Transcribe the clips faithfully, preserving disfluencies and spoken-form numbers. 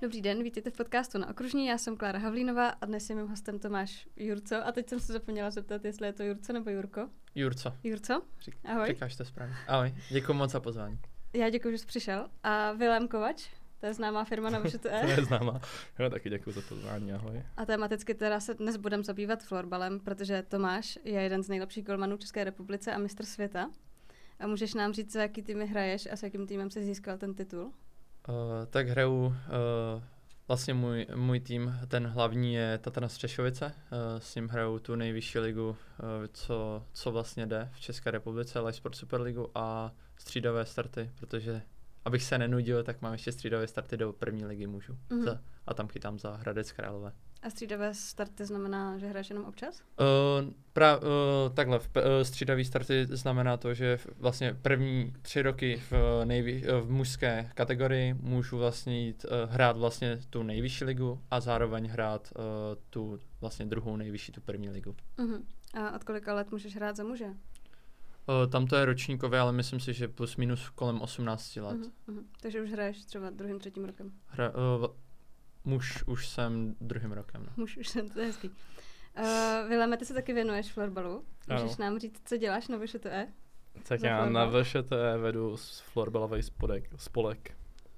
Dobrý den, vítejte v podcastu Na okružní, já jsem Klára Havlínová a dnes je mým hostem Tomáš Jurco. A teď jsem se zapomněla zeptat, jestli je to Jurco nebo Jurko. Jurco. Jurco, ahoj. Říkáš to správně. Ahoj, děkuji moc za pozvání. Já děkuji, že jsi přišel. A Vilém Kovač, to je známá firma na VŠTE. To je známá. Já taky děkuji za pozvání, ahoj. A tematicky teda se dnes budeme zabývat florbalem, protože Tomáš je jeden z nejlepších golmanů České republice a mistr světa. A můžeš nám říct, za jaký týmy hraješ a s jakým týmem jsi získal ten titul? Uh, tak hraju, uh, vlastně můj, můj tým, ten hlavní je Tatran Střešovice. Uh, s ním hraju tu nejvyšší ligu, uh, co, co vlastně jde v České republice, Live Sport Superligu a střídavé starty, protože abych se nenudil, tak mám ještě střídavé starty do první ligy můžu. Mm-hmm. Za, a tam chytám za Hradec Králové. A střídavé starty znamená, že hraješ jenom občas? Uh, pra, uh, takhle, v, uh, střídavý starty znamená to, že v, vlastně první tři roky v, nejvý, uh, v mužské kategorii můžu vlastně jít uh, hrát vlastně tu nejvyšší ligu a zároveň hrát uh, tu vlastně druhou nejvyšší, tu první ligu. Uh-huh. A od kolika let můžeš hrát za muže? Uh, tam to je ročníkově, ale myslím si, že plus minus kolem osmnáct let. Uh-huh, uh-huh. Takže už hraješ třeba druhým, třetím rokem? Hra, uh, muž už jsem druhým rokem. No. Muž už jsem, to je hezký. Uh, Vileme, ty se taky věnuješ florbalu. Můžeš ano. nám říct, co děláš na VŠTE? Tak já florbal? Na VŠTE vedu florbalový spodek, spolek.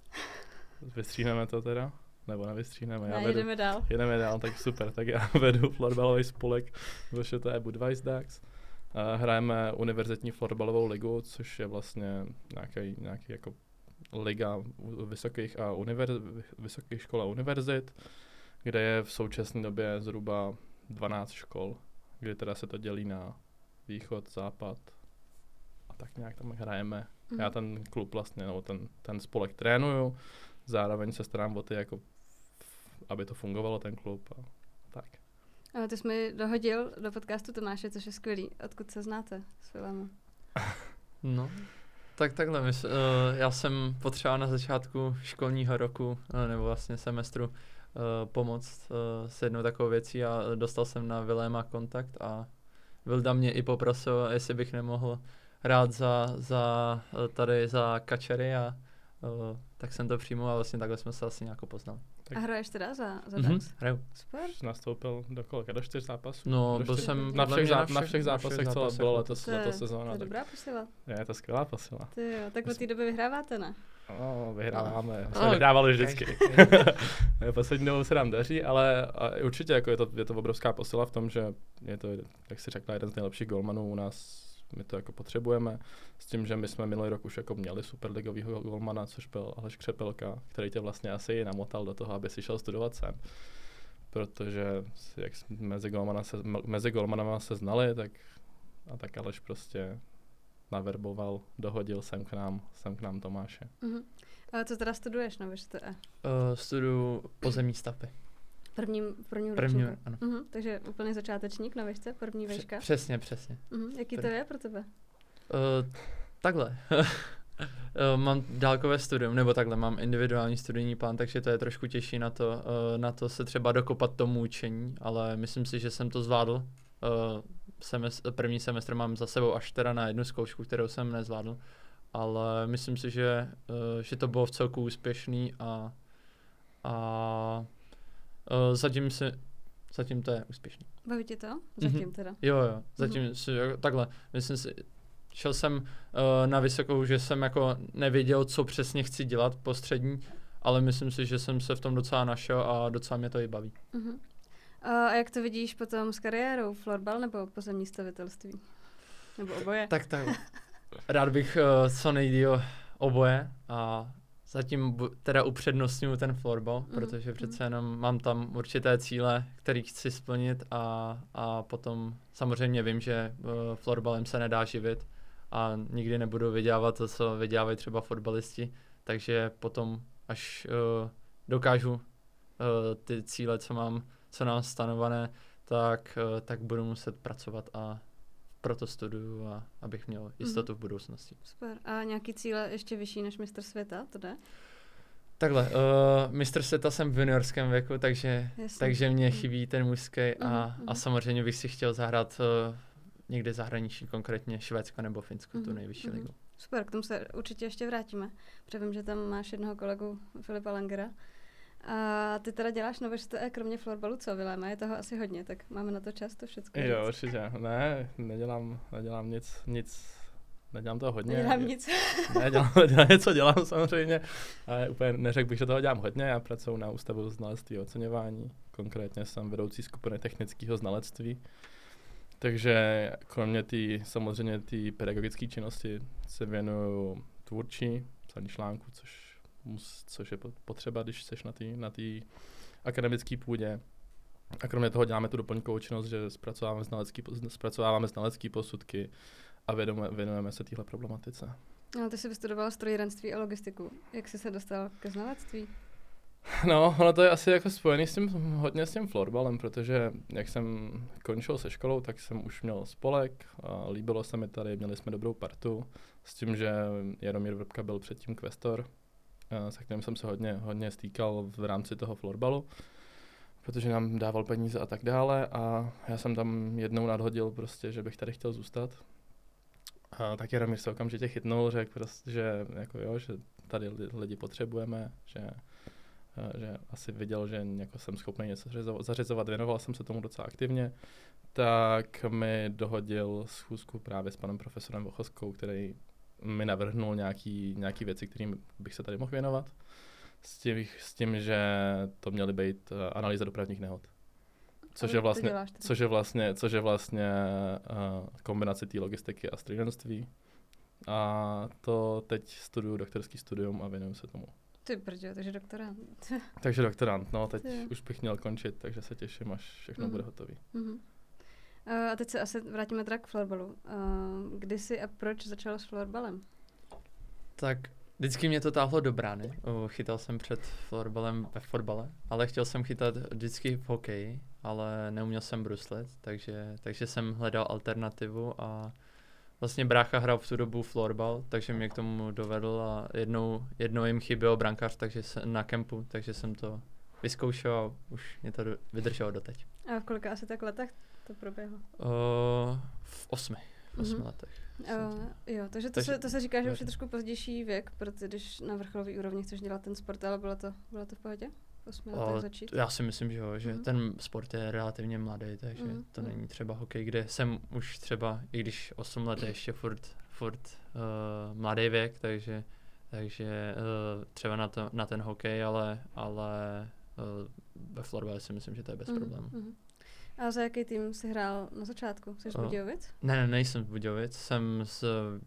Vystříhneme to teda? Nebo nevystříhneme? Ne, já vedu, jedeme dál. Jedeme dál, tak super. Tak já vedu florbalový spolek VŠTE Budweis Dax. Uh, hrajeme univerzitní florbalovou ligu, což je vlastně nějaký, nějaký jako liga vysokých, a univerz- vysokých škol a univerzit, kde je v současné době zhruba dvanáct škol, kde teda se to dělí na východ, západ a tak nějak tam hrajeme. Mm. Já ten klub vlastně, no, ten, ten spolek trénuju, zároveň se starám o ty, jako, aby to fungovalo ten klub a tak. Ale ty jsi mi dohodil do podcastu Tomáše, což je skvělý. Odkud se znáte s Vilémem? No, tak takhle. Mysl, uh, já jsem potřeboval na začátku školního roku, uh, nebo vlastně semestru, uh, pomoct uh, s jednou takovou věcí a dostal jsem na Viléma kontakt a Vilda mě i poprosil, jestli bych nemohl hrát za, za tady za Kačery a uh, tak jsem to přijmul a vlastně takhle jsme se asi nějak poznali. Tak. A hraješ teda za, za mm-hmm, Dax? Hraju. Super. Jsi nastoupil do kolika? Do čtyř zápasů? No, do byl čtyř... jsem na všech, zá... na všech, na všech zápasech, co bylo letos, letos sezóna. To je tak... dobrá posila. Je to skvělá posila. Ty jo, tak od té doby vyhráváte, ne? No, vyhráváme. No. Jsme no, vyhrávali vždycky. Poslední dobou se nám daří, ale určitě jako je, to, je to obrovská posila v tom, že je to, jak si řekla, jeden z nejlepších golmanů u nás. My to jako potřebujeme, s tím, že my jsme minulý rok už jako měli superligovýho golmana, což byl Aleš Křepelka, který tě vlastně asi namotal do toho, aby si šel studovat sem. Protože jak mezi, golmana se, mezi golmanama se znali, tak, a tak Aleš prostě naverboval, dohodil sem k nám, sem k nám Tomáše. Uh-huh. A co teda studuješ na VŠTE? Uh, studuju pozemní stavby. Prvním, prvním První, ročníku. ano. Uh-huh. Takže úplně začátečník na výšce, první výška. Přesně, přesně. Uh-huh. Jaký První. to je pro tebe? Uh, takhle. uh, mám dálkové studium, nebo takhle, mám individuální studijní plán, takže to je trošku těžší na to, uh, na to se třeba dokopat tomu učení, ale myslím si, že jsem to zvládl. Uh, semestr, první semestr mám za sebou až teda na jednu zkoušku, kterou jsem nezvládl, ale myslím si, že, uh, že to bylo v celku úspěšný a, a uh, zatím si Zatím to je úspěšný. Baví tě to? Zatím mm-hmm. teda. Jo, jo. Zatím mm-hmm. si, takhle. Myslím si, šel jsem uh, na vysokou, že jsem jako nevěděl, co přesně chci dělat po střední, ale myslím si, že jsem se v tom docela našel a docela mě to i baví. Mm-hmm. A jak to vidíš potom s kariérou? Florbal nebo pozemní stavitelství? Nebo oboje? Tak, tak. Rád bych uh, co nejdýl oboje a zatím bu- teda upřednostňuji ten florbal, mm, protože přece jenom mám tam určité cíle, které chci splnit a, a potom samozřejmě vím, že uh, florbalem se nedá živit a nikdy nebudu vydělávat to, co vydělávají třeba fotbalisti, takže potom, až uh, dokážu uh, ty cíle, co mám, co mám stanovené, tak, uh, tak budu muset pracovat a proto studuju, a abych měl jistotu mm. v budoucnosti. Super. A nějaký cíle ještě vyšší než mistr světa, to jde? Takhle, uh, mistr světa jsem v juniorském věku, takže, takže mě chybí ten mužský a, mm. a samozřejmě bych si chtěl zahrát uh, někde zahraničí, konkrétně Švédsko nebo Finsko, mm. tu nejvyšší mm. ligu. Super, k tomu se určitě ještě vrátíme, protože vím, že tam máš jednoho kolegu Filipa Langera. A ty teda děláš na V Š T E kromě florbalu co, Viléme? Je toho asi hodně, tak máme na to čas to všechno Jo, říct. určitě. Ne, nedělám, nedělám nic, nic, nedělám toho hodně. Nedělám nic. Ne, dělám, dělám něco, dělám samozřejmě, ale úplně neřekl bych, že toho dělám hodně. Já pracuji na Ústavu znalectví a oceňování, konkrétně jsem vedoucí skupiny technického znalectví. Takže kromě té, samozřejmě té pedagogické činnosti se věnuju tvůrčí, psaní článku, což, mus, což je potřeba, když jsi na té na té akademické půdě. A kromě toho děláme tu doplňkovou činnost, že zpracováváme znalecký, zpracováváme znalecký posudky a věnujeme, věnujeme se téhle problematice. No, ty jsi vystudoval strojírenství a logistiku. Jak jsi se dostal ke znalectví? No, ono to je asi jako spojený s tím, hodně s tím florbalem, protože jak jsem končil se školou, tak jsem už měl spolek, a líbilo se mi tady, měli jsme dobrou partu, s tím, že Jaromír Vrbka byl předtím kvestor, se kterým jsem se hodně, hodně stýkal v rámci toho florbalu, protože nám dával peníze a tak dále a já jsem tam jednou nadhodil prostě, že bych tady chtěl zůstat. A tak Jaromír se okamžitě chytnul, řekl prostě, že jako jo, že tady lidi potřebujeme, že že asi viděl, že jako jsem schopný něco zařizovat, věnoval jsem se tomu docela aktivně, tak mi dohodil schůzku právě s panem profesorem Vochoskou, který mi navrhnul nějaký, nějaký věci, kterým bych se tady mohl věnovat, s tím, s tím že to měly být uh, analýza dopravních nehod. Což je vlastně, což je vlastně, což je vlastně uh, kombinace té logistiky a strojírenství. A to teď studuju doktorský studium a věnuju se tomu. Ty brďo, takže doktorant. Takže doktorant, no teď Ty. už bych měl končit, takže se těším, až všechno mm. bude hotový. Mm-hmm. Uh, a teď se asi vrátíme teda k florbalu. Uh, kdy jsi a proč začal s florbalem? Tak vždycky mě to táhlo do brány. Uh, chytal jsem před florbalem ve fotbale, ale chtěl jsem chytat vždycky v hokeji, ale neuměl jsem bruslet, takže, takže jsem hledal alternativu a vlastně brácha hrál v tu dobu florbal, takže mě k tomu dovedl a jednou, jednou jim chyběl brankář takže jsem, na kempu, takže jsem to vyzkoušel a už mě to do, vydrželo doteď. A v kolika asi tak letech to proběhlo? Uh, v osmi, v osmi mm-hmm. letech. Uh, jo, takže to, takže se, to se říká, že už je trošku pozdější věk, protože když na vrcholový úrovni chceš dělat ten sport, ale bylo to, bylo to v pohodě? V osmi letech uh, začít? Já si myslím, že jo, že mm-hmm. ten sport je relativně mladý, takže mm-hmm. to není třeba hokej, kde jsem už třeba, i když osm let je ještě furt, furt uh, mladý věk, takže, takže uh, třeba na, to, na ten hokej, ale, ale uh, ve florbale si myslím, že to je bez mm-hmm. problémů. Mm-hmm. A za jaký tým jsi hrál na začátku? Jsi z uh, Budějovic? Ne, ne, nejsem z Budějovic, jsem z,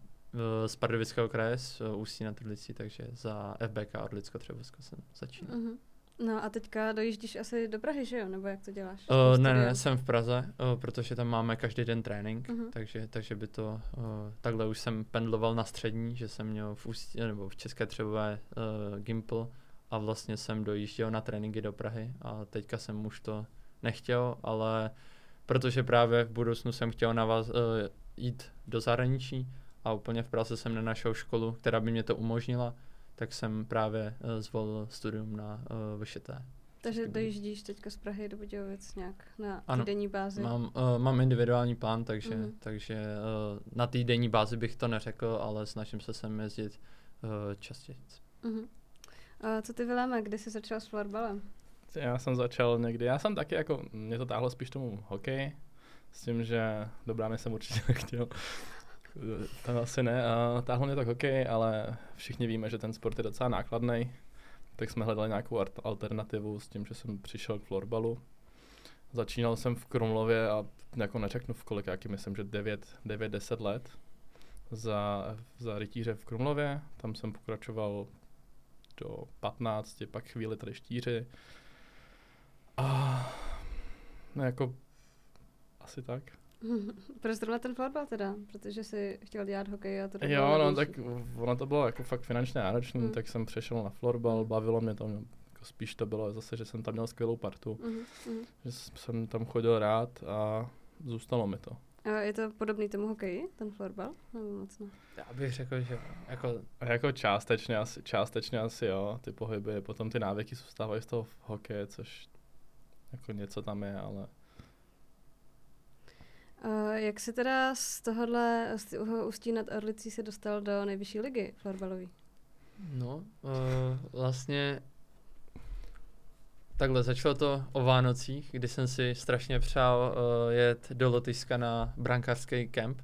z Pardubického kraje, z Ústí nad Orlicí, takže za F B K Orlicko Třebosko jsem začínal. Mm-hmm. No a teďka dojíždíš asi do Prahy, že jo? Nebo jak to děláš? Uh, ne, ne, jsem v Praze, uh, protože tam máme každý den trénink, uh-huh. takže, takže by to, uh, takhle už jsem pendloval na střední, že jsem měl v Ústí, nebo v České Třebové uh, Gimpl a vlastně jsem dojížděl na tréninky do Prahy a teďka jsem už to nechtěl, ale protože právě v budoucnu jsem chtěl na vás uh, jít do zahraničí a úplně v Praze jsem nenašel školu, která by mě to umožnila, tak jsem právě uh, zvolil studium na uh, V Š T. Takže dojíždíš teďka z Prahy do Budějovic nějak na ano, týdenní bázi? Mám, uh, mám individuální plán, takže, mm. takže uh, na týdenní bázi bych to neřekl, ale snažím se sem jezdit uh, častěji. Uh-huh. A co ty, Viléme, kdy jsi začal s florbalem? Já jsem začal někdy, já jsem taky jako, mě to táhlo spíš tomu hokej, s tím, že do brány jsem určitě nechtěl. To asi ne, a táhlo mě to hokej, ale všichni víme, že ten sport je docela nákladný, tak jsme hledali nějakou alternativu s tím, že jsem přišel k florbalu. Začínal jsem v Krumlově a jako neřeknu v kolik, jaký myslím, že devět deset let za, za rytíře v Krumlově, tam jsem pokračoval do patnácti, pak chvíli tady štíři a no jako asi tak. Proč zrovna ten florbal teda? Protože jsi chtěl dělat hokej a to bylo Jo, no tak ono to bylo jako fakt finančně náročné, mm. tak jsem přešel na florbal, mm. bavilo mě to, jako spíš to bylo zase, že jsem tam měl skvělou partu, mm. že jsem tam chodil rád a zůstalo mi to. A je to podobný tomu hokeji, ten florbal? Nebo moc ne? Já bych řekl, že jako... Jako částečně asi, částečně asi jo, ty pohyby, potom ty návyky zůstávají z toho hokeje, což jako něco tam je, ale... Uh, jak se teda z tohohle, z toho Ústí nad Orlicí se dostal do nejvyšší ligy florbalový? No, uh, vlastně takhle začalo to o Vánocích, kdy jsem si strašně přál uh, jet do Lotyšska na brankářský kemp,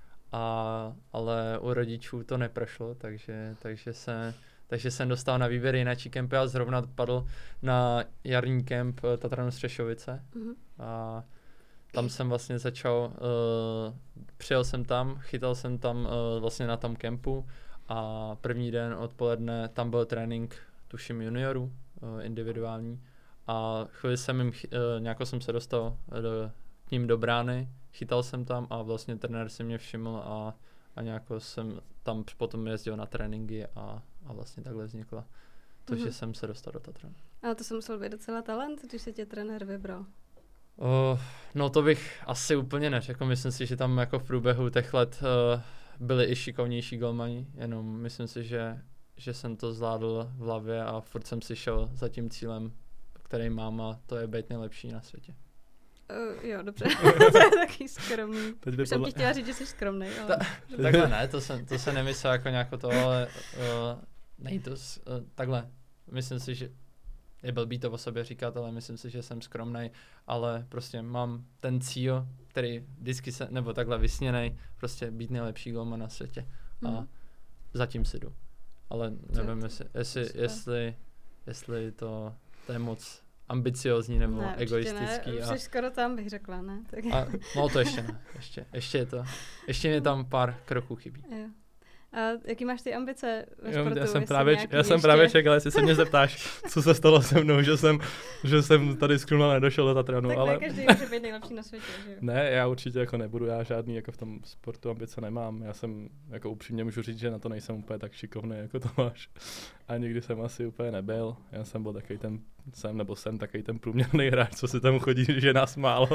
a, ale u rodičů to neprošlo, takže, takže, se, takže jsem dostal na výběr jináčí kempy a zrovna padl na jarní kemp uh, Tatranu Střešovice. Mm-hmm. A tam jsem vlastně začal, uh, přijel jsem tam, chytal jsem tam uh, vlastně na tom kempu a první den odpoledne tam byl trénink, tuším juniorů, uh, individuální, a chvíli jsem jim, chy- uh, nějako jsem se dostal do, k ním do brány, chytal jsem tam a vlastně trenér si mě všiml a, a nějako jsem tam potom jezdil na tréninky a, a vlastně takhle vznikla to, mm-hmm. že jsem se dostal do Tatran. Ale to jsem musel být docela talent, když se tě trenér vybral. Uh, no to bych asi úplně neřekl, myslím si, že tam jako v průběhu těch let uh, byli i šikovnější golmani, jenom myslím si, že, že jsem to zvládl v hlavě a furt jsem si šel za tím cílem, který mám, a to je být nejlepší na světě. Uh, jo, dobře, to je taky skromný. Teď Už jsem ti chtěla říct, že jsi skromnej. Ale... Ta, takhle ne, to jsem, to jsem nemyslel jako nějako to, ale uh, nej to, uh, takhle, myslím si, že je blbý to o sobě říkat, ale myslím si, že jsem skromnej, ale prostě mám ten cíl, který vždycky se, nebo takhle vysněnej, prostě být nejlepší golman na světě a mm. zatím si jdu. Ale nevím, jestli, jestli, jestli, jestli to, to je moc ambiciozní nebo ne, egoistický. Ne, už jsi skoro tam, bych řekla, ne? Tak... A, no to ještě ne, ještě, ještě je to, ještě mi tam pár kroků chybí. Jo. A jaký máš ty ambice ve Jo, sportu? já jsem právě, já ještě... jsem právě čekal, jestli se mě zeptáš, co se stalo se mnou, že jsem, že jsem tady z Krumlova nedošel do Tatranu, tak ale... Tak každý může být nejlepší na světě, že jo? Ne, já určitě jako nebudu, já žádný jako v tom sportu ambice nemám, já jsem jako upřímně můžu říct, že na to nejsem úplně tak šikovný, jako to máš. A nikdy jsem asi úplně nebyl, já jsem byl takový ten, jsem nebo jsem takový ten průměrný hráč, co si tam chodí, že je nás málo.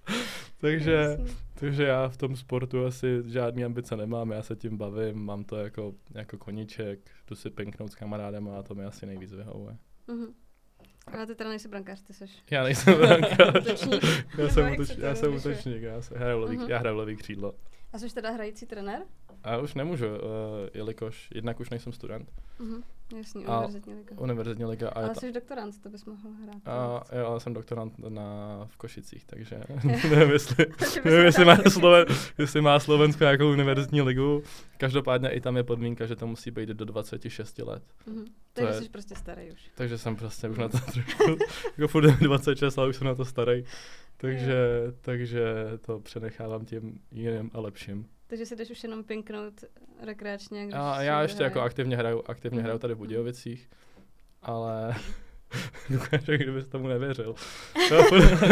takže, takže já v tom sportu asi žádný ambice nemám, já se tím bavím, mám to jako, jako koníček, jdu si pinknout s kamarádem a to mi asi nejvíc vyhovuje. Mm-hmm. Ale ty teda nejsi brankář, ty seš. Já nejsem brankář, já jsem, Nebo útoč, já jsem útočník, já, se, hraju levý, uh-huh. já hraju levý křídlo. A jsi teda hrající trenér? A už nemůžu, uh, jelikož jednak už nejsem student. Mhm, jasně, A univerzitní liga. Univerzitní liga. A Ale ta... jsi doktorant, to bys mohl hrát. A, jo, ale jsem doktorant na, v Košicích, takže nevím, jestli, nevím jestli, má Sloven, jestli má Slovensko nějakou univerzitní ligu. Každopádně i tam je podmínka, že to musí být do dvacet šest let. Mhm. Takže je, jsi prostě starý už. Takže jsem prostě už na to trošku, jako furt dvacet šest, ale už jsem na to starý. Takže, takže to přenechávám těm jiným a lepším. Takže si jdeš už jenom pinknout rekreačně, když A já ještě hraje. jako aktivně hraju, aktivně hraju tady v Budějovicích, ale dokáže, kdybys tomu nevěřil. Jo, furt,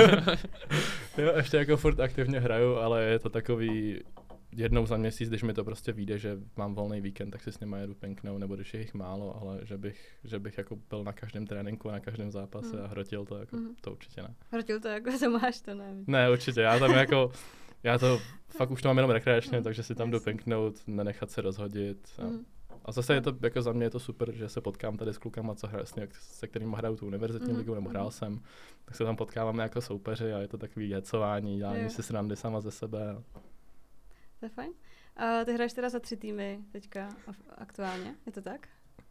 jo, ještě jako furt aktivně hraju, ale je to takový jednou za měsíc, když mi to prostě vyjde, že mám volný víkend, tak si s nimi jedu pinknout, nebo když je jich málo, ale že bych, že bych jako byl na každém tréninku, na každém zápase mm. a hrotil to, jako, mm. to určitě ne. Hrotil to jako to máš, to ne. Ne, určitě, já tam jako, já to fakt už to mám jenom rekreačně, mm. takže si tam jdu pinknout, nenechat se rozhodit. A, mm. a zase je to, jako za mě je to super, že se potkám tady s klukama, co hraje, se kterými hraju tu univerzitní mm. ligu, nebo hrál jsem, tak se tam potkáváme jako soupeři a je to takový hecování, dělání si srandy sama ze sebe. To je fajn. A ty hraješ teda za tři týmy teďka aktuálně, je to tak?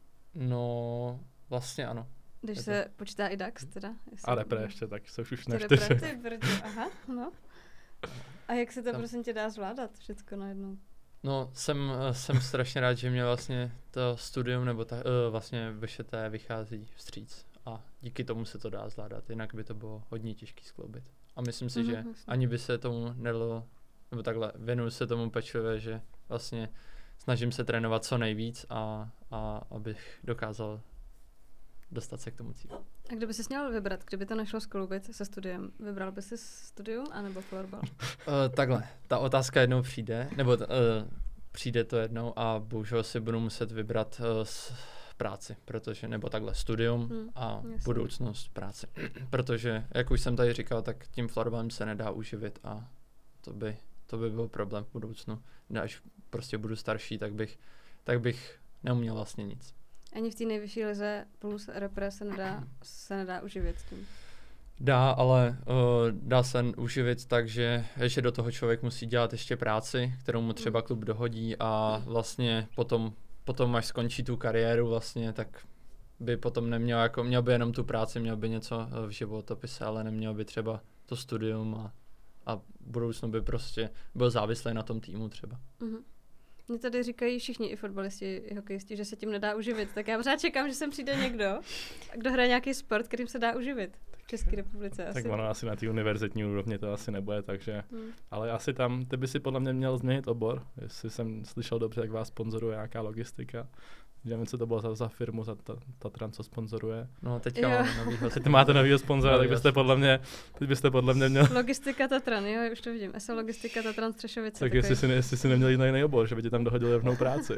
No, vlastně ano. Když se počítá i Dax teda? A repre ještě, tak jsou už na čtyři. Ty brdě, aha, no. A jak se to Tam. prosím tě dá zvládat všecko najednou? No, jsem, jsem strašně rád, že mě vlastně to studium nebo ta, uh, vlastně VŠT vychází vstříc a díky tomu se to dá zvládat, jinak by to bylo hodně těžký skloubit. A myslím si, mm, že jasný. Ani by se tomu nedalo, nebo takhle, věnuju se tomu pečlivě, že vlastně snažím se trénovat co nejvíc a, a abych dokázal dostat se k tomu cíli. A kdyby jsi měl vybrat, kdyby to nešlo skloubit se studiem, vybral by jsi studium anebo florbal? Uh, takhle, ta otázka jednou přijde, nebo uh, přijde to jednou a bohužel si budu muset vybrat uh, s práci, protože, nebo takhle studium hmm, a jasný. Budoucnost práci. Protože, jak už jsem tady říkal, tak tím florbalem se nedá uživit a to by, to by byl problém v budoucnu. Až prostě budu starší, tak bych, tak bych neuměl vlastně nic. Ani v té nejvyšší lize plus repre se nedá, se nedá uživit tím. Dá, ale uh, dá se uživit tak, že, že do toho člověk musí dělat ještě práci, kterou mu třeba klub dohodí a vlastně potom, potom až skončí tu kariéru vlastně, tak by potom neměl, jako měl by jenom tu práci, měl by něco v životopise, ale neměl by třeba to studium a, a v budoucnu by prostě byl závislý na tom týmu třeba. Mm-hmm. Mně tady říkají všichni i fotbalisti, i hokejisti, že se tím nedá uživit. Tak já pořád čekám, že sem přijde někdo, kdo hraje nějaký sport, kterým se dá uživit v České republice. Tak asi. ono asi na té univerzitní úrovni to asi nebude, takže... Hmm. Ale asi tam, ty by si podle mě měl změnit obor. Jestli jsem slyšel dobře, jak vás sponzoruje nějaká logistika. Nevím, co to bylo za, za firmu, za ta, Tatran, co sponzoruje. No teďka Jo. máme novýho. Teď máte novýho sponzora, tak Novýho byste podle mě, teď byste podle mě měl... Logistika Tatran, jo, už to vidím. S L Logistika Tatran Střešovice. Tak jestli si, jestli si neměl jít na jiný obor, že by ti tam dohodili rovnou práci.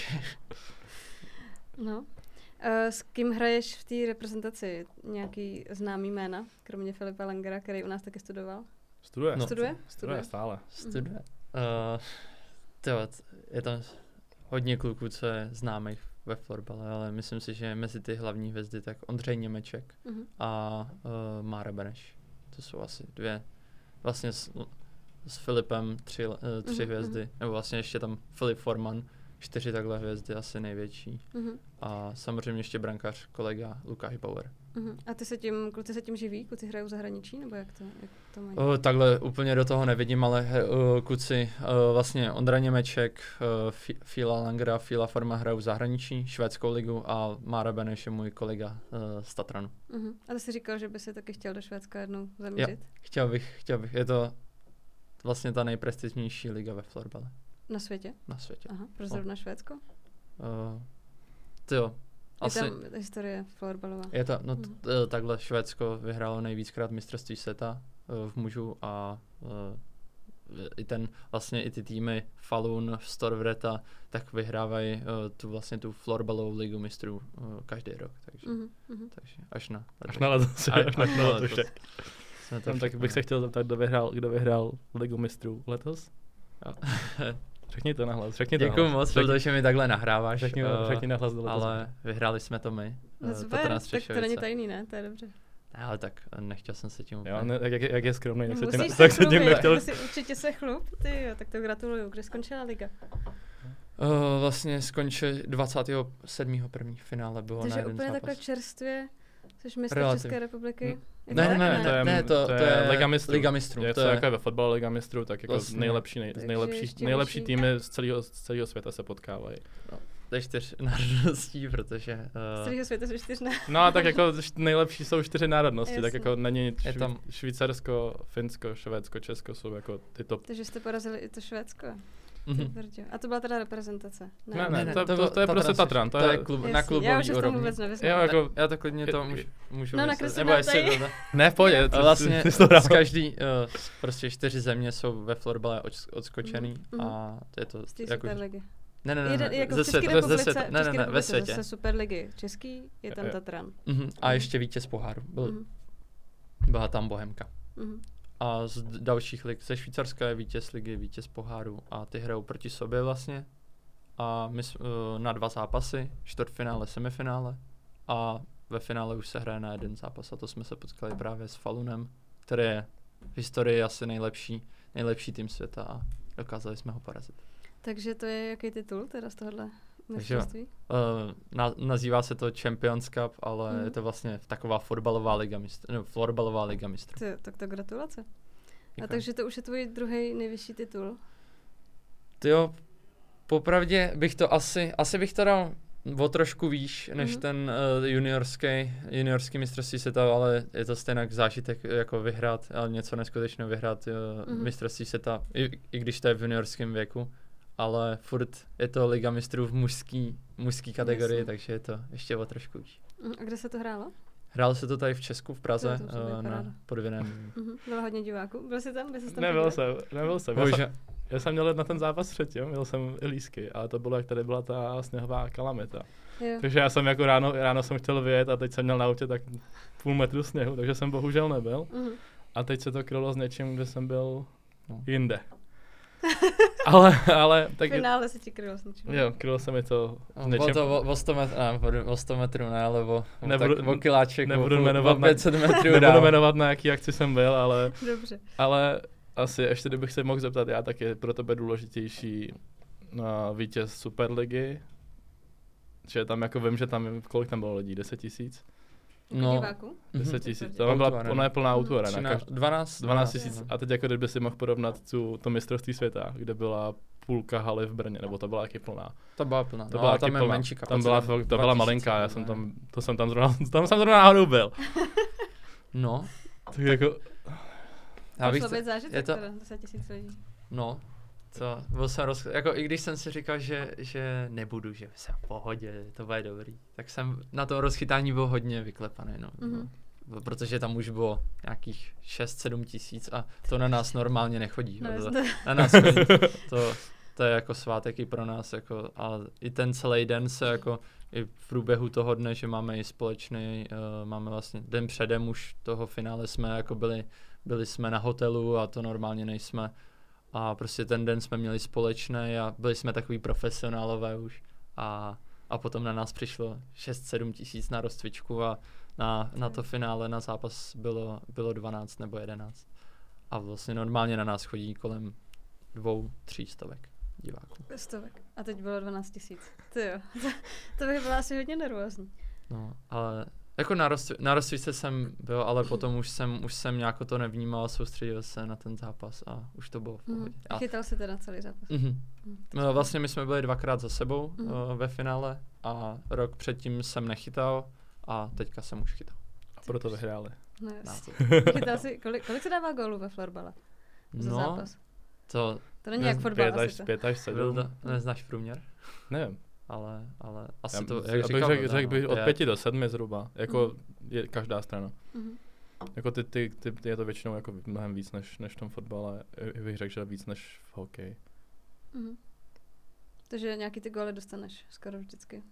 No. Uh, s kým hraješ v té reprezentaci? Nějaký známý jména, kromě Filipa Langera, který u nás taky studoval? Studuje. No. Studuje? Studuje stále. Studuje. Uh, tyjo, je tam hodně kluků, co je známých ve florbale, ale myslím si, že mezi ty hlavní hvězdy tak Ondřej Němeček Uh-huh. a uh, Mára Beneš. To jsou asi dvě. Vlastně s, s Filipem tři, uh, tři Mhm, hvězdy, nebo vlastně ještě tam Filip Forman, čtyři takhle hvězdy, asi největší. Uh-huh. A samozřejmě ještě brankář, kolega Lukáš Bauer. Uh-huh. A ty se tím, kluci se tím živí? Kluci hrajou v zahraničí? Nebo jak to, jak to mají? Uh, takhle úplně do toho nevidím, ale uh, kluci, uh, vlastně Ondra Němeček, uh, F- Fila Langera, Fila Forma hrajou v zahraničí, švédskou ligu a Mára Beneš je můj kolega uh, z Tatranu. Uh-huh. A ty jsi říkal, že by si taky chtěl do Švédska jednou zamířit? Chtěl bych, chtěl bych, je to vlastně ta nejprestižnější liga ve florbale Na světě? na světě. Aha, proč zrovna Švédsko? Uh, tyjo, asi Je tam historie florbalová. je to, no Mhm. t- t- takhle Švédsko vyhrálo nejvíckrát mistrovství světa uh, v mužů a uh, i ten, vlastně i ty týmy Falun, Storvreta, tak vyhrávají uh, tu vlastně tu florbalovou ligu mistrů uh, každý rok, takže, Uh-huh. Uh-huh. takže až na Až na letos, A- až na až na letošek. jsme to Tam tak všechno- bych se chtěl zeptat, kdo vyhrál, kdo vyhrál Ligu mistrů letos? Jo. Řekni to nahlas, řekni to Děkuju nahlas. moc, Řekni- protože mi takhle nahráváš, Řekni, uh, řekni nahlas do letos. ale vyhráli jsme to my. No uh, super, Tatran tak to není Střešovice. tajný, ne? To je dobře. Ne, ale tak uh, nechtěl jsem se tím úplně. Jo, ne, jak, jak, jak je skromný, tak se tím, Musíš tak se tím chlubit, nechtěl. musí určitě se chlup, ty jo, tak to gratuluju. Kde skončila liga? Uh, vlastně skončil dvacátého sedmého první finále bylo na Takže jeden úplně zápas. takhle čerstvě, jsi mistr Relativně. České republiky. Hm. Je Ne, to ne, tak? ne, to je- ne, to, to to je je Liga mistrů. Liga mistrů. Je to to je jako ve fotbale Liga mistrů, tak jako Vlastně. nejlepší, nej, Takže nejlepší, ještě nejlepší vyšší. týmy z celého, z celého světa se potkávají. to je čtyř národností, protože Z uh, celého světa jsou čtyři, ne? No a tak jako št- nejlepší jsou čtyři národnosti, tak Jasně. jako není Je švi, tam- Švýcarsko, Finsko, Švédsko, Česko jsou jako ty top. Takže jste porazili i to Švédsko. Ty mhm. brďo. A to byla teda reprezentace. Ne, ne, to- bylo to je prostě Tatran, to To je- je klub, na Jasně, já klubový už se v tom úrovni. vůbec Jo, nevyznám. jako, Já to klidně to Je- můžu, můžu No, vysvětlit. nakreslím Nebo nám jestli tady. to- ne, v pohodě, A ty- vlastně ty jsi to dal. z každý, uh, prostě čtyři země jsou ve florbale odsk- odskočený Mhm, a je to Z té jako, Superligy. ne, ne, ne, Jeden, ne, jako ze v České světa, republice, ze světa, v ne, ne, České ne, ve republice světě. zase Superligy český, je tam Jo, jo. Tatran. Mhm. A ještě vítěz poháru, byl, Mhm. byla tam Bohemka. Mhm. A z d- dalších lig, ze Švýcarska je vítěz ligy, vítěz poháru a ty hrajou proti sobě vlastně. A my s- uh, na dva zápasy, čtvrtfinále, semifinále a ve finále už se hraje na jeden zápas a to jsme se potkali právě s Falunem, který je v historii asi nejlepší, nejlepší tým světa a dokázali jsme ho porazit. Takže to je jaký titul teda z tohohle Takže jo. mistrovství? Uh, na, nazývá se to Champions Cup, ale Mhm. je to vlastně taková fotbalová liga mistrů, no, florbalová liga mistrů. Ty, tak to gratulace. A Děkuji. takže to už je tvůj druhý nejvyšší titul. Tyjo, popravdě bych to asi, asi bych to dal o trošku výš, než Mhm. ten uh, juniorský, juniorský mistrovství světa, ale je to stejně zážitek jako vyhrát, ale něco neskutečného vyhrát uh, Mhm. mistrovství světa, i, i když to je v juniorském věku, ale furt je to liga mistrů v mužský, mužský kategorii, Jasně. takže je to ještě o trošku výš. Mhm. A kde se to hrálo? Hrálo se to tady v Česku, v Praze, To- to musí být uh, paráda. na Podviném. Mhm. Bylo hodně diváků. Byl jsi tam? Byl jsi tam Nebyl podívat? jsem, nebyl jsem. Já, jsem. Bohužel, já jsem měl jet na ten zápas předtím, měl jsem i lísky, ale to bylo, jak tady byla ta sněhová kalamita. Jo. Takže já jsem jako ráno, ráno jsem chtěl vyjet a teď jsem měl na autě tak půl metru sněhu, takže jsem bohužel nebyl. Mhm. A teď se to krylo s něčím, kde jsem byl No. jinde. ale, ale, V tak finále se ti krylo s něčím. jo, krylo se mi to s bylo něčím. to o, o, sto metrů, ne, o sto metrů ne, ale o, Nebudu- tak, o kiláček, nebudu o, půl- jmenovat o na- pět set metrů Nebudu dál. jmenovat, na jaký akci jsem byl, ale, Dobře. ale asi ještě kdybych se mohl zeptat, já tak je pro tebe důležitější uh, vítěz Superligy, že tam jako vím, že tam, kolik tam bylo lidí, deset tisíc? No. Diváků? deset tisíc, tam byla, ona je plná auto arena. dvanáct, dvanáct tisíc. A teď jako kdyby si mohl porovnat tu, to mistrovství světa, kde byla půlka haly v Brně, nebo to byla taky plná. To byla plná, to no, byla tam plná. je menší kapacita. Tam byla, to, to byla malinká, já jsem tam, to jsem tam zrovna, tam jsem zrovna náhodou byl. No. Tak jako... Já bych to být zážitek, to... teda, deset tisíc lidí. No. To byl jsem roz... jako i když jsem si říkal, že, že nebudu, že jsem v pohodě, to bude dobrý, tak jsem na tom rozchytání byl hodně vyklepaný, no. Mm-hmm. No, protože tam už bylo nějakých šest sedm tisíc a to na nás normálně nechodí. No, to, na nás chodí. To, to je jako svátek i pro nás, jako, a i ten celý den se jako i v průběhu toho dne, že máme i společný, uh, máme vlastně den předem už toho finále jsme jako byli, byli jsme na hotelu a to normálně nejsme. A prostě ten den jsme měli společné a byli jsme takový profesionálové už. A, a potom na nás přišlo šest sedm tisíc na rozcvičku a na, na to finále, na zápas bylo, bylo dvanáct nebo jedenáct. A vlastně normálně na nás chodí kolem dvou, tří stovek diváků. Stovek. A teď bylo dvanáct tisíc. Ty jo. To, to bych byla asi hodně nervózní. No, ale jako na, rozcvi- na rozcvičce jsem byl, ale potom už jsem, už jsem nějak to nevnímal a soustředil se na ten zápas a už to bylo v pohodě. Mm. A chytal si teda celý zápas. Mm-hmm. Mm. No, vlastně my jsme byli dvakrát za sebou mm. uh, ve finále a rok předtím jsem nechytal a teďka jsem už chytal. A proto vyhráli. No chytal si, kolik, kolik se dává gólů ve florbale? Za no, zápas? To, to není jak fotbal pět až, pět až sedm. Neznáš průměr? Nevím. Ale, ale asi Já, to, jak abych říkal, řek, řek bych no, od pěti do sedmi zhruba, jako mm. je každá strana. Mm. Jako ty, ty, ty, ty je to většinou jako mnohem víc než, než v tom fotbale, bych řekl, že víc než v hokeji. Mm. Takže nějaký ty góly dostaneš skoro vždycky.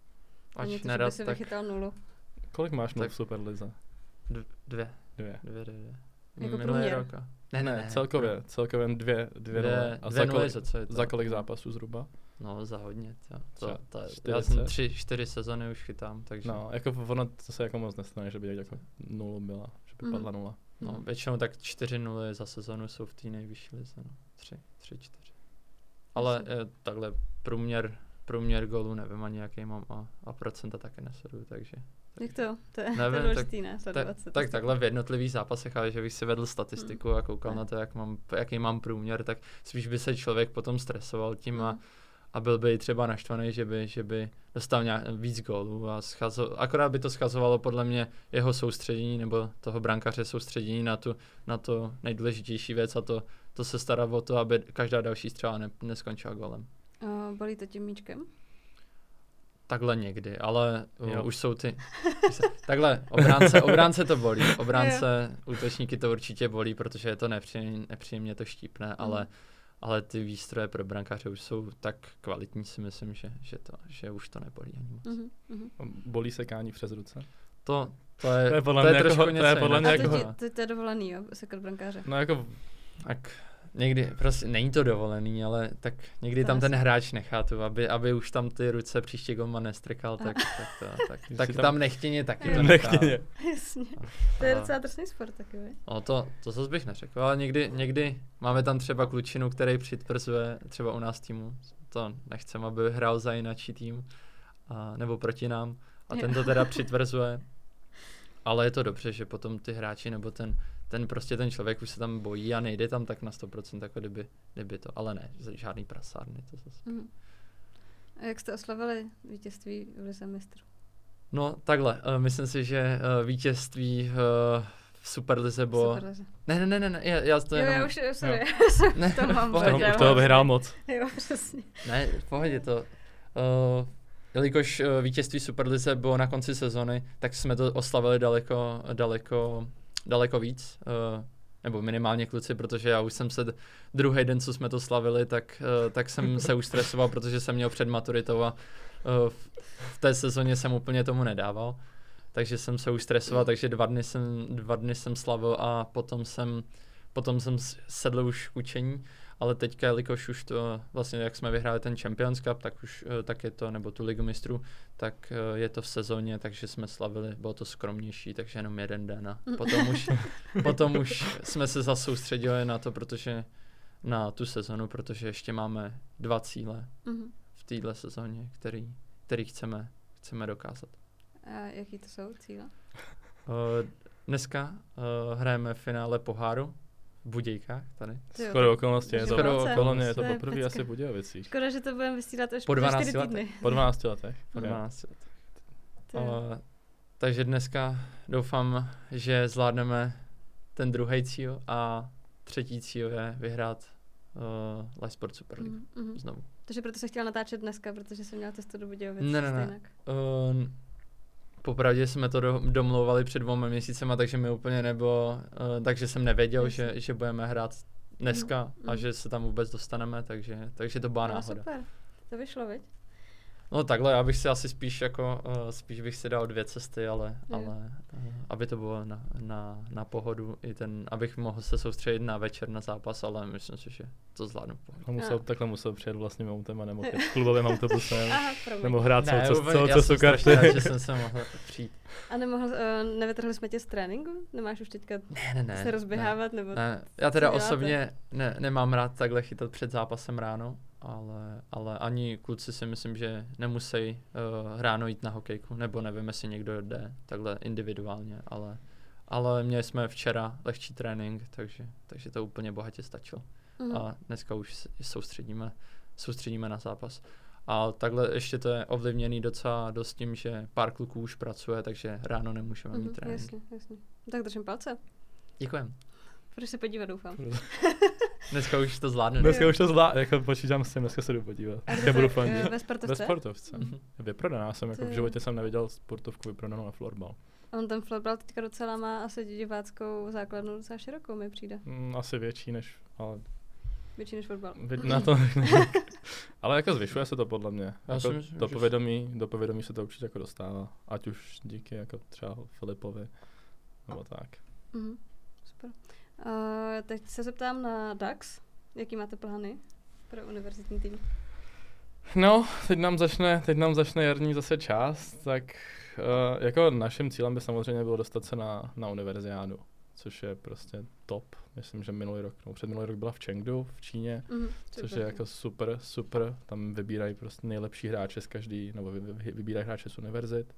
Až Ani to, nerad, že by si tak... vychytal nulu. Kolik máš nul tak... v Superlize? D- dvě. Dvě. Dvě, dvě, dvě. Jako Minulý průměr? rok. Ne, ne, ne. celkově, pro... celkově dvě, dvě, dvě nule. A dvě za, kolik, za, co je to? za kolik zápasů zhruba? No, za hodně. To, to, to, čtyřicet? já jsem tři, čtyři sezony už chytám, takže... No, jako ono to se jako moc nestane, že by jako nulu byla, že by mm. padla nula. No, mm. většinou tak čtyři nuly za sezonu jsou v té nejvyšší lize, no. Tři, tři, čtyři. Ale je, takhle průměr, průměr gólů nevím ani jaký mám a, a procenta taky nesleduju, takže... Jak to? To je, nevím, to je důležitý, ne? Tak, tak takhle v jednotlivých zápasech, ale že bych si vedl statistiku hmm. a koukal ne. na to, jak mám, jaký mám průměr, tak spíš by se člověk potom stresoval tím hmm. a, a byl by třeba naštvaný, že by, že by dostal nějak víc gólů a schazo, akorát by to schazovalo podle mě jeho soustředění nebo toho brankáře soustředění na, tu, na to nejdůležitější věc a to, to se stará o to, aby každá další střela ne, neskončila gólem. Uh, bolí to tím míčkem? Takhle někdy, ale uh, už jsou ty... Takhle, obránce, obránce to bolí, obránce, útočníky to určitě bolí, protože je to nepříjemně, nepříjemně to štípne, mm. ale, ale ty výstroje pro brankáře už jsou tak kvalitní, si myslím, že, že, to, že už to nebolí ani moc. Mm-hmm. Bolí sekání přes ruce? To, to je, to je podle to je mě trošku jako, něco to je podle mě A jako... to, to, to je dovolený, jo, sekat brankáře? No jako... Tak někdy, prostě není to dovolený, ale tak někdy tam ten hráč nechá tu, aby, aby už tam ty ruce příště golman nestrkal, tak, tak, to, tak, tak tam, tam nechtěně taky to nechá. Nechtěně. Jasně. To je docela drsný sport taky, vy? No to, to zase bych neřekl, ale někdy, někdy máme tam třeba klučinu, který přitvrzuje třeba u nás týmu. To nechcem, aby hrál za jináčí tým, a, nebo proti nám. A ten to teda přitvrzuje. Ale je to dobře, že potom ty hráči nebo ten, ten prostě ten člověk už se tam bojí a nejde tam tak na sto procent, jako kdyby, kdyby to, ale ne, žádný prasárny to zase. Mm. A jak jste oslavili vítězství v Lize mistrů? No takhle, uh, myslím si, že uh, vítězství uh, v Superlize bylo... Superlize. Ne, ne, ne, ne, já, já to jo, jenom... já už, sorry, jo. ne, to mám už toho vyhrál moc. Jo, přesně. Ne, v pohodě to... Uh, jelikož uh, vítězství Superlize bylo na konci sezony, tak jsme to oslavili daleko, daleko, daleko víc. Uh, nebo minimálně kluci, protože já už jsem se druhý den, co jsme to slavili, tak, uh, tak jsem se už stresoval, protože jsem měl před maturitou a uh, v, v té sezóně jsem úplně tomu nedával. Takže jsem se už stresoval, takže dva dny jsem, dva dny jsem slavil a potom jsem, potom jsem sedl už k učení. Ale teďka, jelikož už to, vlastně jak jsme vyhráli ten Champions Cup, tak už tak je to, nebo tu Ligu mistrů, tak je to v sezóně, takže jsme slavili, bylo to skromnější, takže jenom jeden den a potom už, potom už jsme se zase soustředili na to, protože na tu sezonu, protože ještě máme dva cíle v téhle sezóně, který, který chceme, chceme dokázat. A jaký to jsou cíle? Uh, dneska uh, hrajeme v finále poháru v Budějkách tady. Tyjo, Skoro okolností je to, Skoro podle mě je to To je poprvé pecka. asi v Budějovicích. Škoda, že to budeme vysílat až Po za dvanácti čtyři týdny. Po dvanácti letech. Po Jo. dvanácti let. To jo. Uh, takže dneska doufám, že zvládneme ten druhý cíl a třetí cíl je vyhrát uh, Live Sport Super League Mhm, mhm. znovu. Takže proto se chtěla natáčet dneska, protože jsem měla cestu do Budějovic. Ne, ne, ne. stejnak. Uh, popravdě jsme to do, domlouvali před dvěma měsícema, takže mi úplně nebylo, uh, takže jsem nevěděl, že, že budeme hrát dneska Mhm, a mhm. že se tam vůbec dostaneme, takže, takže to byla Ale náhoda. super, to vyšlo, viď? No takhle, já bych si asi spíš jako, uh, spíš bych si dal dvě cesty, ale, Jo. ale uh, aby to bylo na, na, na pohodu, i ten, abych mohl se soustředit na večer na zápas, ale myslím si, že to zvládnu v pohodě. A musel, A. takhle musel přijet vlastním autem a nemohl jet klubovým autobusem. Aha, promiň. Nebo hrát celou, Ne, cestu, úplně- celou já cestu jsem strašně rád, karty. že jsem se mohl přijít. A nemohl, uh, nevytrhli jsme tě z tréninku? Nemáš už teďka Ne, ne, ne. se rozběhávat? Nebo... Ne, já teda Co děláte? osobně ne, nemám rád takhle chytat před zápasem ráno, ale, ale ani kluci si myslím, že nemusí uh, ráno jít na hokejku, nebo nevím, jestli někdo jde takhle individuálně, ale, ale měli jsme včera lehčí trénink, takže, takže to úplně bohatě stačilo. Mhm. A dneska už se soustředíme, soustředíme na zápas. A takhle ještě to je ovlivněný docela dost tím, že pár kluků už pracuje, takže ráno nemůžeme mít Mhm, trénink. jasně, jasně. Tak držím palce. Děkujem. Půjdu se podívat, doufám. Dneska už to zvládnu. Dneska už to zvlá, jako počítám s tím, dneska se jdu podívat. A Já kde budu to- fandit. eh, Ve Ve sportovce? sportovce. Mhm. Vyprodaná jsem, jako To v jo. životě jsem neviděl sportovku vyprodanou na florbal. On ten florbal teďka docela má asi diváckou základnu docela širokou, mi přijde. Mm, asi větší než, ale Větší než fotbal. vid- na to, ale jako zvyšuje se to podle mě. Já Jako si myslím, do že- povědomí, do povědomí se to určitě jako dostává. Ať už díky jako třeba Filipovi, nebo tak. Mhm. Super. Uh, teď se zeptám na Dax. Jaký máte plány pro univerzitní tým? No, teď nám začne, teď nám začne jarní zase část, tak uh, jako naším cílem by samozřejmě bylo dostat se na, na univerziádu, což je prostě top. Myslím, že minulý rok, no před minulý rok byla v Chengdu v Číně, Mhm, což super. je jako super, super. Tam vybírají prostě nejlepší hráče z každý, nebo vy, vy, vybírají hráče z univerzit.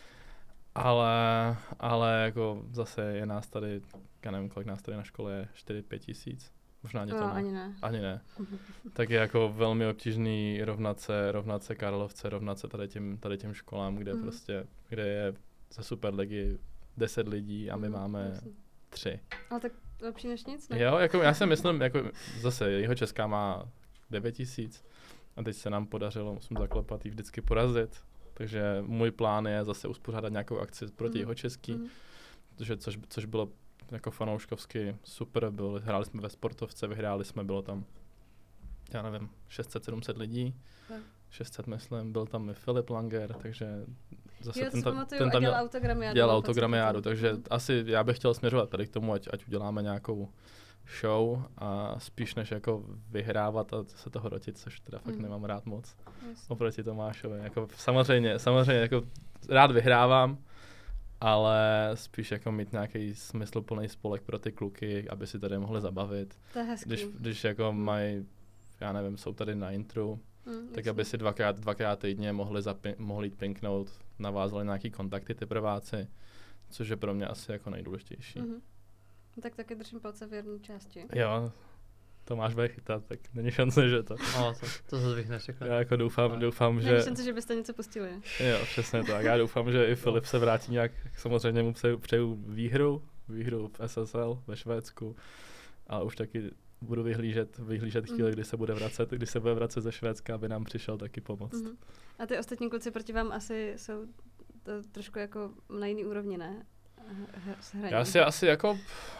Ale, ale jako zase je nás tady, já nevím, kolik nás tady na škole je, čtyři pět tisíc. Možná ani to No, ne. ani ne. Ani ne. Tak je jako velmi obtížný rovnat se, rovnat se Karlovce, rovnat se tady těm, tady těm školám, kde Mhm. prostě, kde je ze Superligy deset lidí a my Mhm, máme jasně. tři. Ale tak lepší než nic, ne? Jo, jako já si myslím, jako zase jeho Česká má devět tisíc a teď se nám podařilo, musím zaklepat, jí vždycky porazit. Takže můj plán je zase uspořádat nějakou akci proti Mhm. jeho Český, Mhm. protože což, což bylo jako fanouškovsky super, bylo, hráli jsme ve sportovce, vyhráli jsme, bylo tam, já nevím, šest set sedm set lidí, Tak. šest set myslím, byl tam i Filip Langer, takže zase Jo, to ten, si tam, pamatuju, ten a tam dělal měl, autogramy. dělal autogramiádu, takže Mhm. asi já bych chtěl směřovat tady k tomu, ať, ať uděláme nějakou show a spíš než jako vyhrávat a se toho rotit, což teda fakt Mhm. nemám rád moc Jasně. oproti Tomášovi. Jako samozřejmě, samozřejmě jako rád vyhrávám, ale spíš jako mít nějaký smysluplný spolek pro ty kluky, aby si tady mohli zabavit. To je hezký. Když, když jako mají, já nevím, jsou tady na intru, Mm, tak jasně. aby si dvakrát, dvakrát týdně mohli, zapi- mohli jít pinknout, navázali nějaký kontakty ty prváci, což je pro mě asi jako nejdůležitější. Mhm. No, tak taky držím palce v jedné části. Jo, Tomáš bude chytat, tak není šance, že to. No, to, to zase bych neřekl. Já jako doufám, doufám, Není že... šance, že byste něco pustili. Jo, přesně tak. Já doufám, že i Filip se vrátí nějak, samozřejmě mu přeju, přeju výhru, výhru v S S L ve Švédsku, ale už taky budu vyhlížet, vyhlížet chvíli, Mhm. kdy se bude vracet, kdy se bude vracet ze Švédska, aby nám přišel taky pomoct. Mhm. A ty ostatní kluci proti vám asi jsou to trošku jako na jiný úrovni, ne? H- s hraním. Já si asi jako,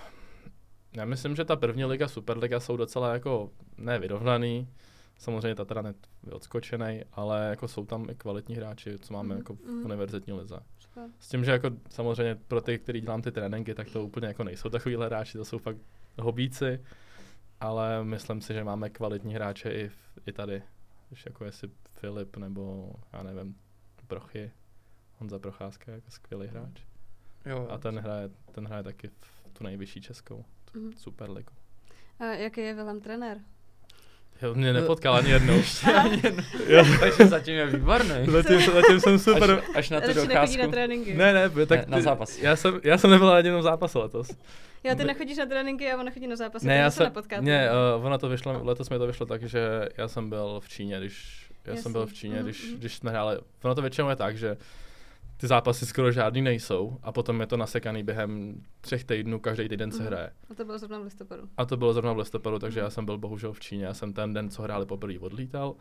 já myslím, že ta první liga, Superliga jsou docela jako nevyrovnaný, samozřejmě Tatranet je odskočený, ale jako jsou tam i kvalitní hráči, co máme Mhm, jako v mhm. univerzitní lize. Super. S tím, že jako samozřejmě pro ty, kteří dělám ty tréninky, tak to úplně jako nejsou takovýhle hráči, to jsou fakt hobíci, ale myslím si, že máme kvalitní hráče i, v, i tady, když jako jestli Filip nebo já nevím, Prochy, Honza Procházka jako skvělý hráč. Jo, A ten hraje, ten hraje taky v tu nejvyšší českou, tu Mhm. Superligu. A jaký je Vilém trenér? Jo, mě nepotkal ani jednou. Jo. Takže zatím je výborný. Zatím, zatím jsem super. Až, až na tu Radši nechodí docházku. na tréninky. Ne, ne, tak Ne, na ty- zápas. Já jsem, já jsem nebyl ani na zápase letos. Jo, ty nechodíš na tréninky a ona chodí na zápasy, Ne, takže já se jsem, nepotkáte. ne, uh, ono to vyšlo, letos mi to vyšlo tak, že já jsem byl v Číně, když, já Jasně. jsem byl v Číně, Mhm, když, mhm. když jsme hráli, ono to většinou je tak, že ty zápasy skoro žádný nejsou a potom je to nasekaný během třech týdnů, každý týden se Mhm. hraje. A to bylo zrovna v listopadu. A to bylo zrovna v listopadu, takže Mhm. já jsem byl bohužel v Číně, já jsem ten den, co hráli poprvé, odlítal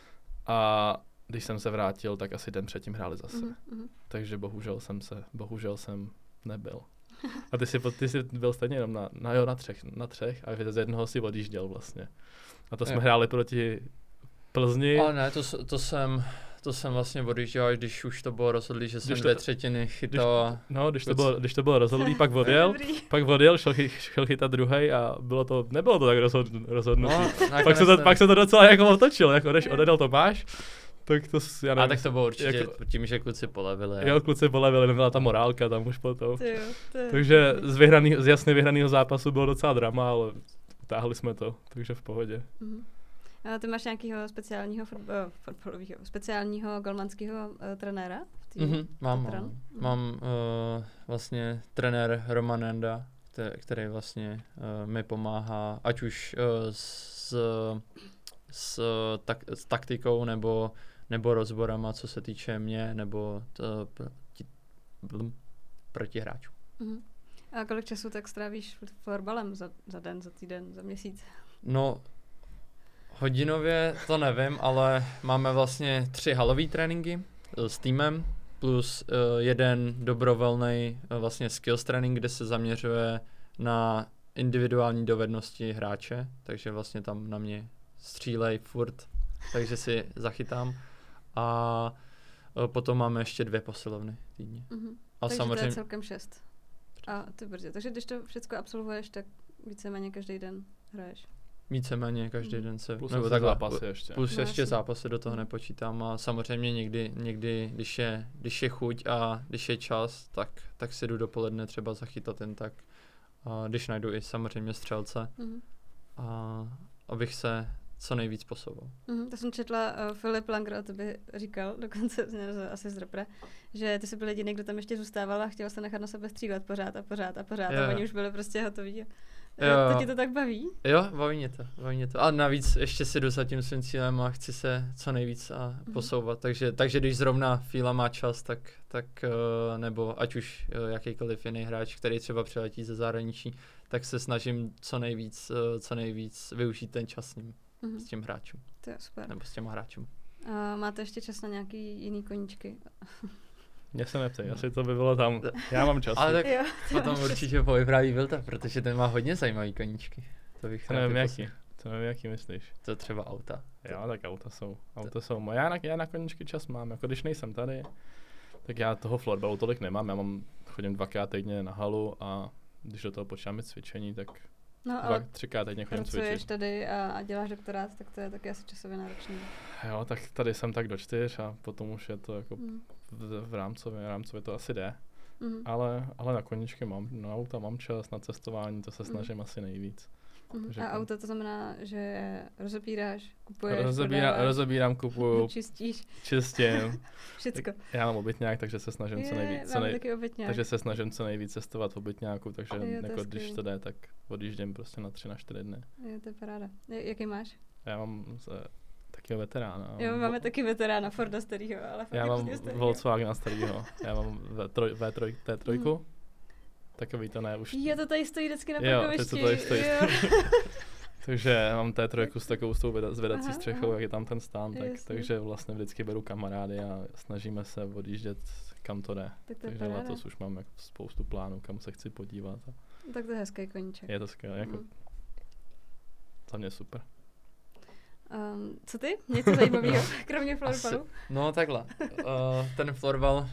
a když jsem se vrátil, tak asi den předtím hráli zase. Mhm, mhm. Takže bohužel jsem se, bohužel jsem nebyl. A ty jsi, ty jsi byl stejně jenom na, na, jo, na třech, na třech a z jednoho si odjížděl vlastně. A to jsme Jo. hráli proti Plzni. Ale ne, to, s- to jsem, to jsem vlastně odjížděl, až když už to bylo rozhodlý, že jsem Když to- dvě třetiny chytal a No, když to Vůbec- bylo, když to bylo rozhodlý, pak odjel, Dobrý. pak odjel, šel, chy, šel chytat druhej a bylo to, nebylo to tak rozhod, rozhodnutí. no, pak, nakonec se to, ten- pak se to docela jako otočil, jako než odjel Tomáš, tak to, s- já A nevím, tak to bylo určitě jako- tím, že kluci polevili. jo, kluci polevili, nebyla ta morálka tam už potom. Ty jo, to je- Takže z, vyhraný, z jasně vyhraného zápasu bylo docela drama, ale utáhli jsme to, takže v pohodě. Mhm. A ty máš nějakého speciálního fotb- eh, fotbalového, speciálního golmanského uh, trenéra v týmu? Mhm, mám, Tatran? mám, Mhm. mám uh, vlastně trenér Roman Enda, který, který vlastně uh, mi pomáhá, ať už uh, s, s, tak, s taktikou nebo, nebo rozborama, co se týče mě, nebo to, proti, blum, proti hráčům. Mhm. A kolik času tak strávíš florbalem za, za den, za týden, za měsíc? No, hodinově to nevím, ale máme vlastně tři halové tréninky eh, s týmem, plus uh, jeden dobrovolný uh, vlastně skills trénink, kde se zaměřuje na individuální dovednosti hráče, takže vlastně tam na mě střílej furt, takže si zachytám. A uh, potom máme ještě dvě posilovny týdně. Mhm. A Takže to samozřejmě je celkem šest. A ty brzy. Takže když to všechno absolvuješ, tak víceméně každý den hraješ. víceméně každý Mhm. den se, Plus nebo asi takhle, zápasy ještě. plus No ještě jasně. zápasy do toho Mhm. nepočítám a samozřejmě někdy, někdy když, je, když je chuť a když je čas, tak, tak si jdu dopoledne třeba zachytat jen tak, a když najdu i samozřejmě střelce, Mhm. a abych se co nejvíc posouval. Mhm, to jsem četla, uh, Filip Langer o tobě říkal, dokonce z- asi z Repre, že ty jsi byl jediný, kdo tam ještě zůstával a chtěl se nechat na sebe střílet pořád a pořád a pořád Jo, a jo. oni už byli prostě hotoví. Jo, To jo. ti to tak baví? Jo, baví mě to, baví mě to. A navíc ještě si jdu za tím svým cílem a chci se co nejvíc a Mhm. posouvat. Takže, takže když zrovna Fíla má čas, tak, tak uh, nebo ať už uh, jakýkoliv jiný hráč, který třeba přiletí ze zahraničí, tak se snažím co nejvíc, uh, co nejvíc využít ten čas s ním, Mhm. s tím hráčem, To je super. nebo s těma hráčem. A máte ještě čas na nějaký jiný koníčky? Mě se neptej, asi to by bylo tam, já mám čas. Ale tak Jo, ty potom máš čas. určitě povypráví Vilta, protože ten má hodně zajímavý koníčky. To bych To rád nevím vyposlal. jaký, to nevím jaký myslíš. To třeba auta. Jo, tak auta jsou, auta jsou moje. Já na, já na koníčky čas mám, jako když nejsem tady, tak já toho florbalu tolik nemám, já mám, chodím dvakrát týdně na halu a když do toho počítáme cvičení, tak No, dva, ale třikrát týdně chodím pracuješ cvičit. tady a, a děláš doktorát, tak to je taky asi časově náročné. Jo, tak tady jsem tak do čtyř a potom už je to jako Mm. v, v rámcově, rámcově to asi jde, Mhm. ale, ale na koníčky mám, na auta mám čas, na cestování, to se Mhm. snažím asi nejvíc. Mhm. takže A jako- auto to znamená, že rozebíráš, kupuješ, Rozebírá, prodáváš, rozebírám, kupuju, čistíš, čistím. všecko. Já mám obytňák, takže se snažím co Je, nejvíc. Co máme nej, taky obytňák. takže se snažím co nejvíc cestovat v obytňáku, takže Jo, to je jako když skvělý. to jde, tak odjíždím prostě na tři, na čtyři dny. Je, to je paráda. J- jaký máš? Já mám z, takového veterána. Jo, mám máme vo- taky veterána Forda starýho, ale fakt Já je mám hrozně starýho. Volkswagena starýho. Já mám V tři, V tři, T tři. Mhm. Takový to ne už. Jo, to tady stojí vždycky na Jo, parkovišti. teď to tady stojí. Jo. Takže mám T tři s takovou s tou veda- zvedací Aha, střechou, aha. jak je tam ten stán, tak, Jasně. takže vlastně vždycky beru kamarády a snažíme se odjíždět kam to jde. Tak to je Takže paráda. letos už mám jako spoustu plánů, kam se chci podívat. A Tak to je hezký koníček. je to skvělé, jako Mhm. za mě super. Um, co ty? Něco zajímavého, kromě Asi- florbalu? No takhle, uh, ten florbal uh,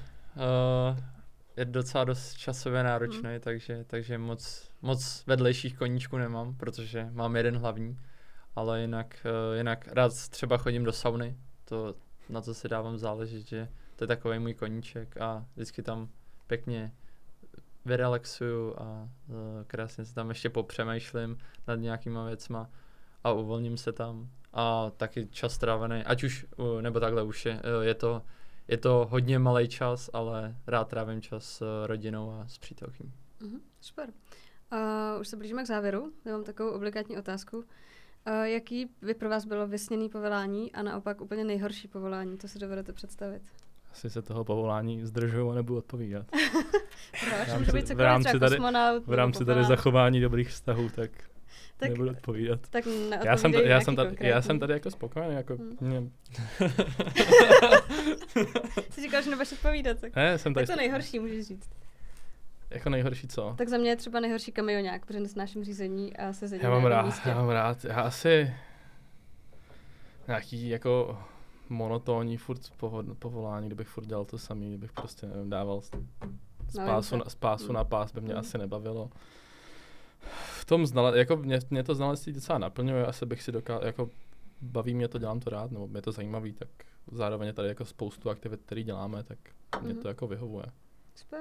je docela dost časově náročný, Mhm. takže, takže moc, moc vedlejších koníčků nemám, protože mám jeden hlavní, ale jinak, uh, jinak rád třeba chodím do sauny, to, na to si dávám záležet, že to je takový můj koníček a vždycky tam pěkně vyrelaxuju a uh, krásně se tam ještě popřemýšlím nad nějakýma věcma a uvolním se tam a taky čas strávený, ať už, uh, nebo takhle už je, uh, je to, je to hodně malý čas, ale rád trávím čas s rodinou a s přítelkyní. Uh-huh, super. Uh, už se blížíme k závěru, já mám takovou obligátní otázku. Uh, jaký by pro vás bylo vysněný povolání a naopak úplně nejhorší povolání, to si dovedete představit? Asi se toho povolání zdržuju a nebudu odpovídat. Proč? Může být v cokoliv, rámci třeba tady, kosmonaut. v rámci tady zachování dobrých vztahů, tak, tak nebudu odpovídat. Tak já jsem, tady, já, jsem tady, já jsem tady jako spokojený, jako hmm. mě... Jsi říkal, že nebudeš odpovídat, tak, ne, jsem tady tak to nejhorší můžeš říct. Jako nejhorší co? Tak za mě je třeba nejhorší kamionák, protože nesnáším řízení a sezení Já na mám jednom rád, místě. já mám rád, já asi nějaký jako monotónní furt povod, povolání, kdybych furt dělal to samý, kdybych prostě nevím, dával z No, pásu, na, z pásu mm. na pás, by mě Mm. asi nebavilo. V tom znale, jako mě, mě to znalectví docela naplňuje, asi bych si dokázal, jako baví mě to, dělám to rád, nebo mě to zajímavý, tak zároveň je tady jako spoustu aktivit, které děláme, tak mě Mhm. to jako vyhovuje. Super.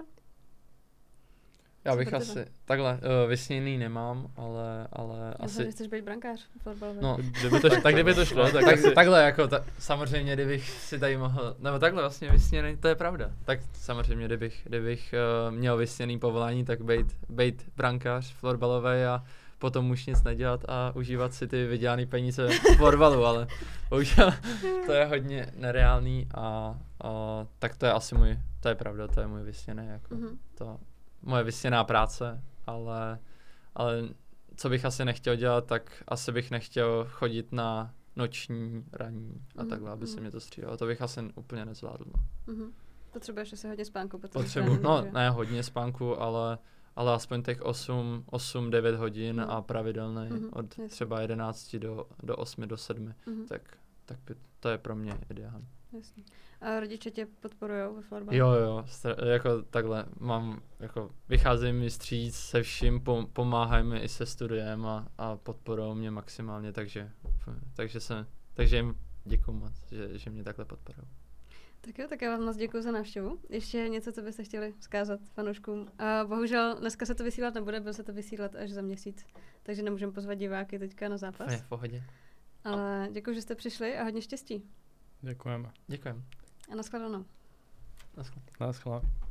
Já Co bych pro asi, tebe? takhle, uh, vysněný nemám, ale, ale Já asi... asi... chceš být brankář fotbalový. No, Kdyby to, tak kdyby to šlo, tak, tak, asi, takhle jako, ta, samozřejmě, kdybych si tady mohl, nebo takhle vlastně vysněný, to je pravda. Tak samozřejmě, kdybych, kdybych uh, měl vysněný povolání, tak být, být brankář florbalový a potom už nic nedělat a užívat si ty vydělané peníze v florbalu, ale bohužel to je hodně nereálný a, a tak to je asi můj, to je pravda, to je můj vysněný, jako Mhm. to, moje vysněná práce, ale, ale co bych asi nechtěl dělat, tak asi bych nechtěl chodit na noční, ranní a Mhm, takhle, aby se mhm. mě to střídalo. To bych asi úplně nezvládl. No. Mhm. Potřebuješ asi hodně spánku. Potom Potřebuji, tréninku, no že? ne hodně spánku, ale, ale aspoň těch osm devět hodin Mhm. a pravidelný Mhm, od jasně. třeba jedenácti do, do osmi do sedmi, Mhm. tak, tak by, to je pro mě ideální. Jasně. A rodiče tě podporujou ve florbalu? Jo, jo, stra- jako takhle, mám, jako vycházejí mi vstříc se vším, pom- pomáhají mi i se studiem a, a podporují mě maximálně, takže, takže, se, takže jim děkuju moc, že, že mě takhle podporují. Tak jo, tak já vám moc děkuji za návštěvu. Ještě něco, co byste chtěli vzkázat fanouškům. A bohužel dneska se to vysílat nebude, bude se to vysílat až za měsíc, takže nemůžeme pozvat diváky teďka na zápas. Je v pohodě. Ale děkuji, že jste přišli a hodně štěstí. děkujeme. Děkujem. A nashledanou. Naschle. Naschle.